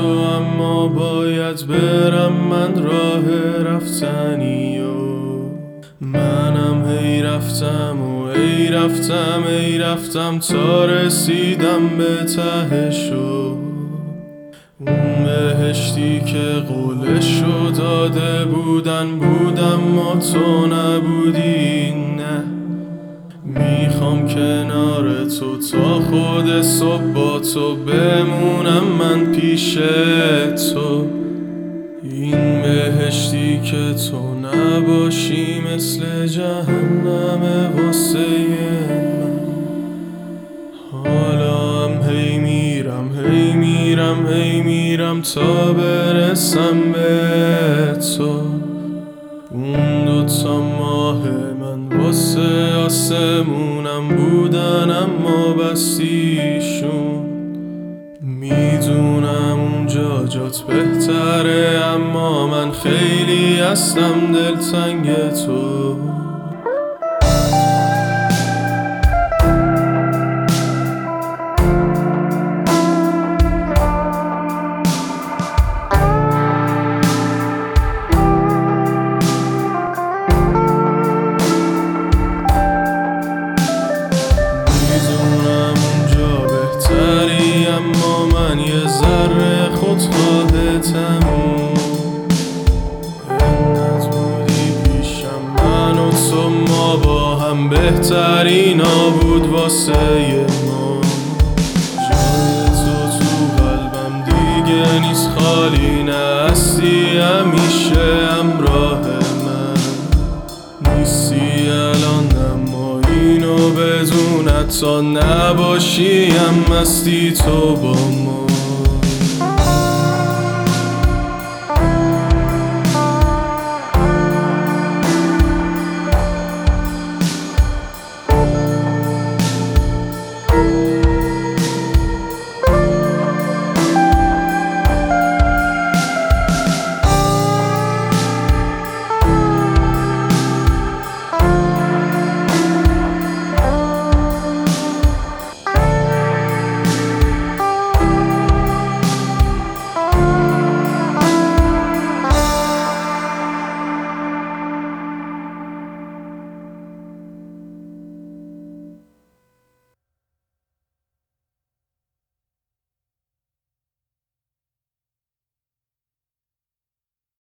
اما باید برم من راه رفتنی و منم هی رفتم و ای رفتم تا رسیدم به تهشو. اون بهشتی که قولشو داده بودم ما تو نبودی. نه میخوام کنار تو تا خود صبح با تو بمونم من پیش تو. این بهشتی که تو نباشی مثل جهنم واسه من. حالا هم هی میرم تا برسم به تو. اون دوتا ماه من واسه آسمونم بودن اما بستیشون. میدونم اونجا جات بهتره اما من خیلی هستم دلتنگ تو. اما من یه ذره خودخواهتم. انت بودی پیشم من و تو، ما با هم بهترینا بود واسه ما. جای تو قلبم دیگه نیست خالی، نه هستی همیشه همراه من. نیستی الان اما اینو بدون تا نباشی هم هستی تو با ما.